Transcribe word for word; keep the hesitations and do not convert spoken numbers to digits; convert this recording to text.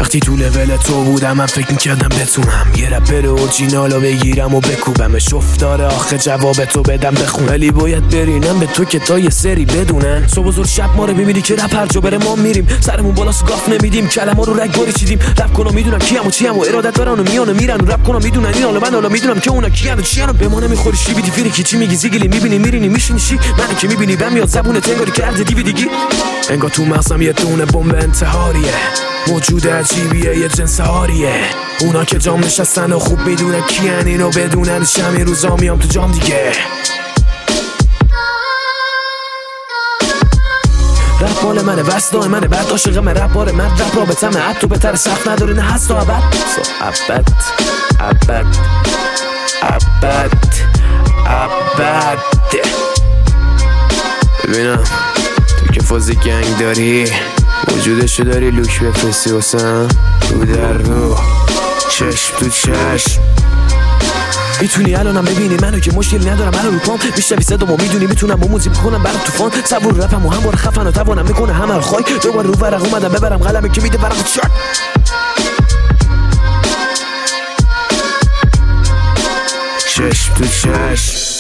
وقتی تو لول تو بودم من فکر میکردم بتونم یه رپر اورجینالو بگیرم و بکوبمش. افتاره آخه جواب تو بدم بخون، ولی باید برینم به تو که تا یه سری بدونن. صبح و زور شب ما رو میبینی که رپ هر جا بره ما میریم، سرمون بالاست گاف نمیدیم، کلمه رو رگ باری چیدیم. رپ کنم میدونم کیم و چیم و ارادت دارن و میان و میرن، و رپ کنم میدونن این حالا من حالا میدونم که اونا کیان و چیان. به ما نمیخوری شی بیدی فیری کی چی میگی زیگلی میبینی میرینی میشینی چی منو که میبینی بهم میاد زبون تنگاری کرده دیویدیگی. انگار تو مغزم یه دونه بمب انتحاریه، موجود عجیبیه یه جنس هاریه. اونا که جام نشستن و خوب میدونن کیان، اینو بدونن شمی روزا میام تو جام دیگه. رپ مال منه وسطای منه، بعد عاشق من رپ باره من رپ رابطه من حتی بهتر سخت نداره نه هست و ابد ابد ابد ابد ابد. ببینم تو که فاز گنگ داری وجودشو داری لوک بفرستی واسم رو در رو چشم تو چشم. میتونی الانم ببینی منو که مشکلی ندارم منو رو پام میشنوی صدامو میدونی میتونم با موزیک بکنم برات طوفان. صبور رپم و هم بار خفن و توانم میکنه همه رو خواهی. دوباره رو ورق اومدم ببرم قلمی که میده ورق شد. چشم تو چشم